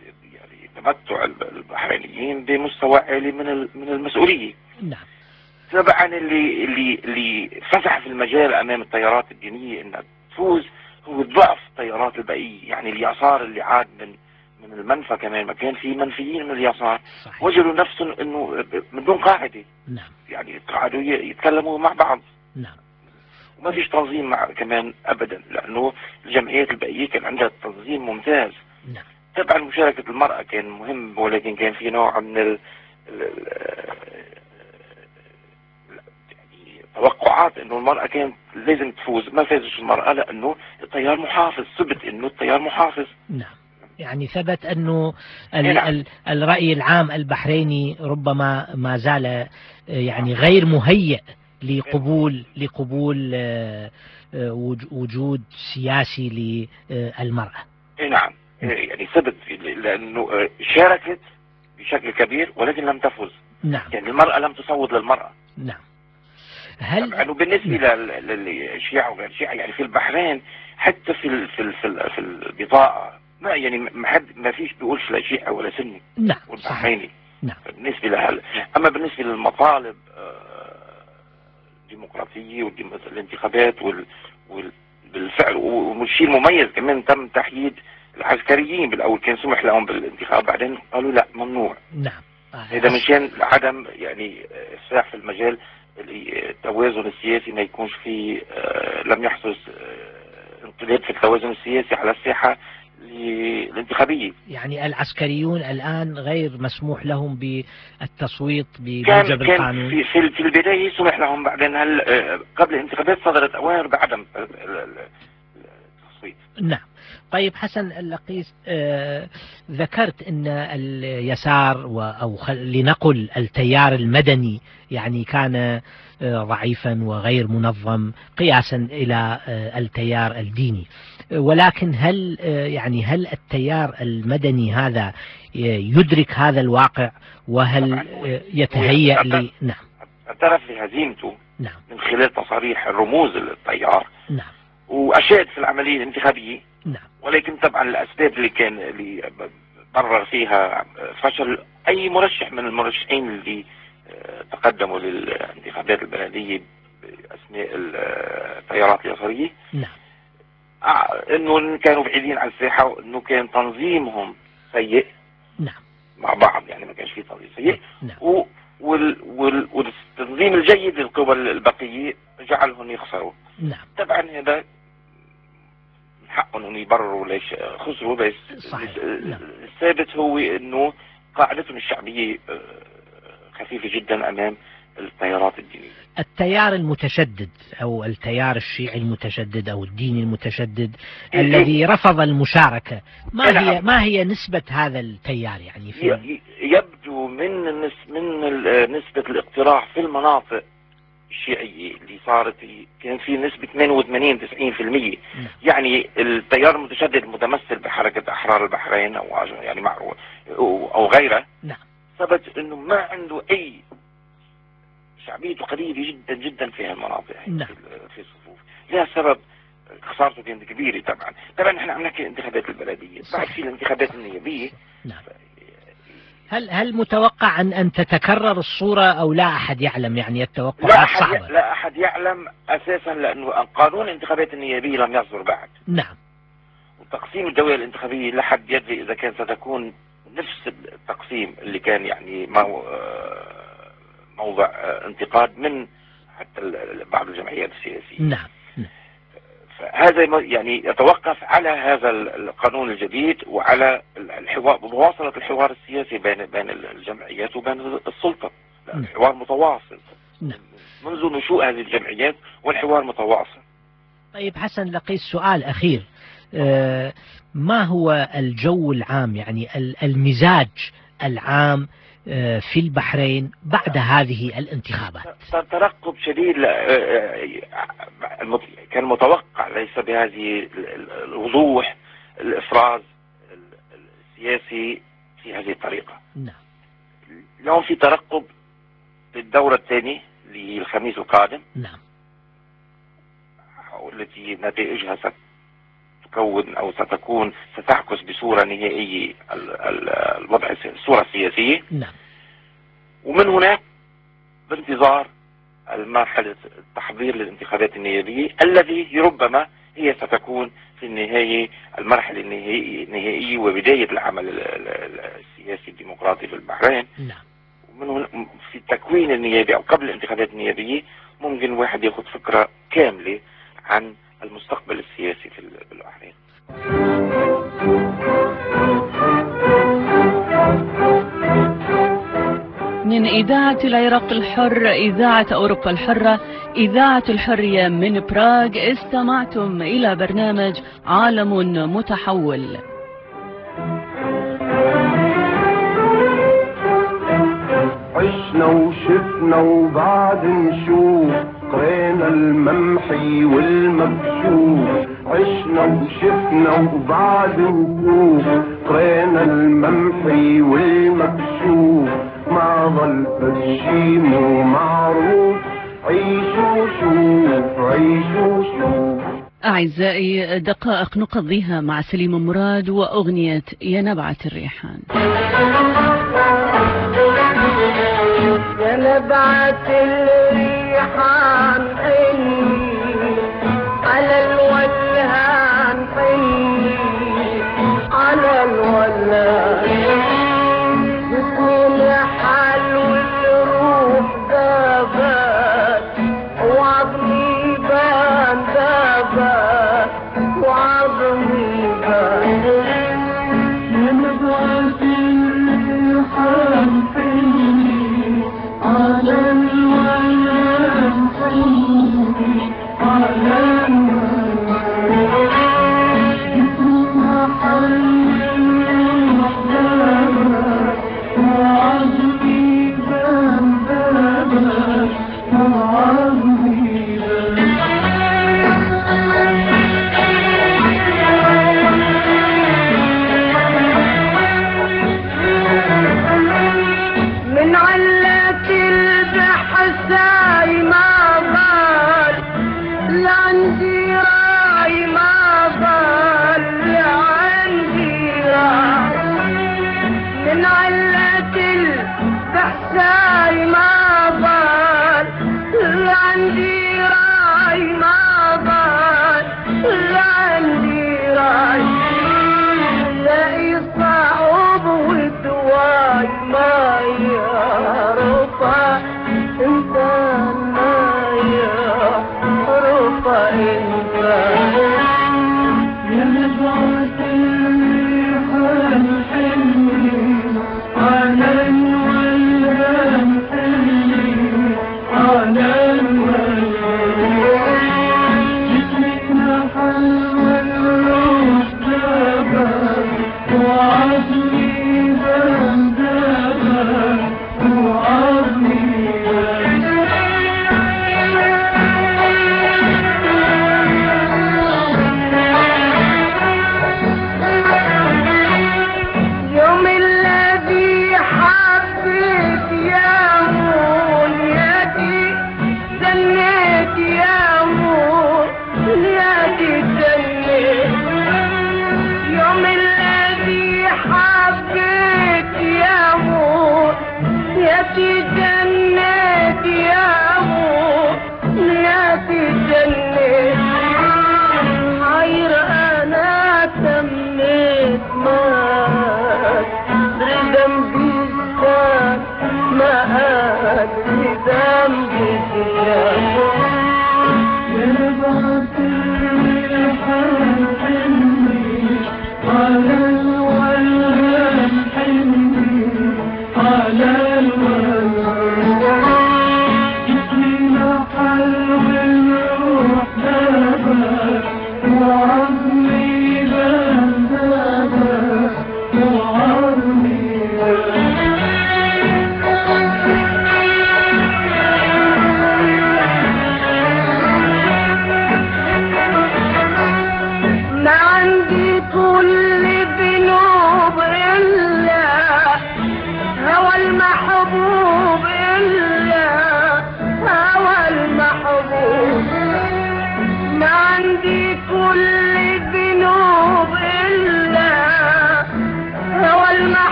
يعني تمتع البحرينيين بمستوى عالي من المسؤولية. طبعا اللي فسح في المجال امام التيارات الدينيه انها تفوز هو ضعف التيارات البقيه، يعني اليسار اللي عاد من المنفى، كمان ما كان في منفيين من اليسار صحيح. وجدوا نفسهم انه من دون قاعده، نعم، يعني قعدوا يتكلموا مع بعض، نعم، وما فيش تنظيم مع كمان ابدا، لانه الجمعيات البقيه كان عندها تنظيم ممتاز. نعم. طبعا مشاركه المراه كان مهم، ولكن كان في نوع من توقعات انه المرأة كانت لازم تفوز، ما فازش المرأة لانه التيار محافظ، ثبت انه التيار محافظ. نعم، يعني ثبت انه الرأي العام البحريني ربما ما زال يعني غير مهيئ لقبول وجود سياسي للمرأة. نعم، يعني ثبت لانه شاركت بشكل كبير ولكن لم تفز. نعم، يعني المرأة لم تصوت للمرأة. نعم. يعني بالنسبة للشيعة وغير الشيعة، يعني في البحرين حتى في البطاقة ما فيش بيقولش لا شيعة ولا سني. نعم، والبحريني. نعم. بالنسبة اما بالنسبة للمطالب الديمقراطية والانتخابات بالفعل، والشيء المميز كمان تم تحييد العسكريين. بالاول كان سمح لهم بالانتخاب، بعدين قالوا لا ممنوع. نعم. هذا مشان عدم يعني افساح في المجال التوازن السياسي، ما يكونش في لم يحدث انقلاب في التوازن السياسي على الساحة الانتخابية. يعني العسكريون الآن غير مسموح لهم بالتصويت بموجب القانون. في البداية سمح لهم، بعدين قبل الانتخابات صدرت أوامر بعدم التصويت. نعم. طيب حسن اللقيس، ذكرت أن اليسار أو لنقل التيار المدني يعني كان ضعيفا وغير منظم قياسا إلى التيار الديني، ولكن هل التيار المدني هذا يدرك هذا الواقع، وهل يتهيأ نعم، اعترف بهزيمته نعم من خلال تصاريح الرموز التيار، نعم، وأشاد في العملية الانتخابية، نعم، ولكن طبعا الأسباب اللي برر فيها فشل أي مرشح من المرشحين اللي تقدموا للانتخابات البلدية بأسماء التيارات اليسارية، نعم، انه كانوا بعيدين عن الساحة، وانه كان تنظيمهم سيء، نعم، مع بعض، يعني ما كانش في تنظيم سيء، نعم، والتنظيم الجيد للقوى البقية جعلهم يخسروا. نعم. طبعا هذا حقهم انه يبرروا ليش خسروا، بس نعم. الثابت هو انه قاعدتهم الشعبية خفيفة جدا امام التيارات الدينية. التيار المتشدد أو التيار الشيعي المتشدد أو الديني المتشدد الذي رفض المشاركة، ما هي نسبة هذا التيار؟ يعني يبدو من نسبة الاقتراع في المناطق الشيعية اللي صارت، كان في نسبة 88-90%. يعني التيار المتشدد المتمثل بحركة أحرار البحرين أو يعني معروف أو غيره، نعم، ثبت إنه ما عنده أي شعبيته قليلة جدا جدا في هالمناطق، نعم، في الصفوف. لها سبب خسارته كانت كبيرة. طبعا احنا عم نحكي الانتخابات البلدية، بعد في الانتخابات النيابية. نعم. هل متوقع أن تتكرر الصورة أو لا أحد يعلم؟ يعني التوقعات صعبة. لا أحد يعلم أساسا، لأنه قانون الانتخابات النيابية لم يصدر بعد. نعم. وتقسيم الدوائر الانتخابية لا حد يدري إذا كان ستكون نفس التقسيم اللي كان يعني موضع انتقاد من حتى بعض الجمعيات السياسية. نعم. فهذا يعني يتوقف على هذا القانون الجديد وعلى الحوار، مواصلة الحوار السياسي بين الجمعيات وبين السلطة. الحوار متواصل منذ نشوء هذه الجمعيات، والحوار متواصل. طيب حسن لقيس، سؤال أخير، ما هو الجو العام، يعني المزاج العام في البحرين بعد هذه الانتخابات؟ ترقب شديد، كان متوقع، ليس بهذه الوضوح الإفراز السياسي في هذه الطريقة. نعم. اليوم في ترقب للدورة الثانية للخميس القادم. نعم. والتي نتائجها ستكون أو ستعكس بصورة نهائية الوضع، الصورة السياسية. نعم. ومن هناك بانتظار المرحلة التحضير للانتخابات النيابية التي ربما هي ستكون في النهاية المرحلة النهائية وبداية العمل السياسي الديمقراطي في البحرين. ومن في التكوين النيابي أو قبل الانتخابات النيابية ممكن واحد ياخد فكرة كاملة عن المستقبل السياسي في البحرين. من إذاعة العراق الحر، إذاعة أوروبا الحرة، إذاعة الحرية من براغ، استمعتم إلى برنامج عالم متحول. عشنا وشفنا وبعد نشوف، قرينا الممحي والمكشوف. عشنا وشفنا وبعد نشوف، قرينا الممحي والمكشوف. ما ظل فالشي مو معروف، عيشوا شوف عيشوا شوف. أعزائي، دقائق نقضيها مع سليم مراد وأغنية يا نبعة الريحان. يا نبعة الريحان حني على الولهان، حني على الولهان. جسمي حال والروح ذابت، وعظمي بان ذابت، وعظمي بان. يا نبعة الريحان حني على الولهان، حني على الولهان. جسمي حال من علة البحثاي ما بال، لعندي راي ما بال، لعندي راي. من علة البحثاي ما بال، لعندي راي ما بال، لعندي راي. لاقي صعوب والدواي ما يعرفها، انت ما يعرفها انت. يا نبعة الريحان حني على الولهان، حني على الولهان. جسمنا حلوة الروح ذابت، وعزمي ذابت.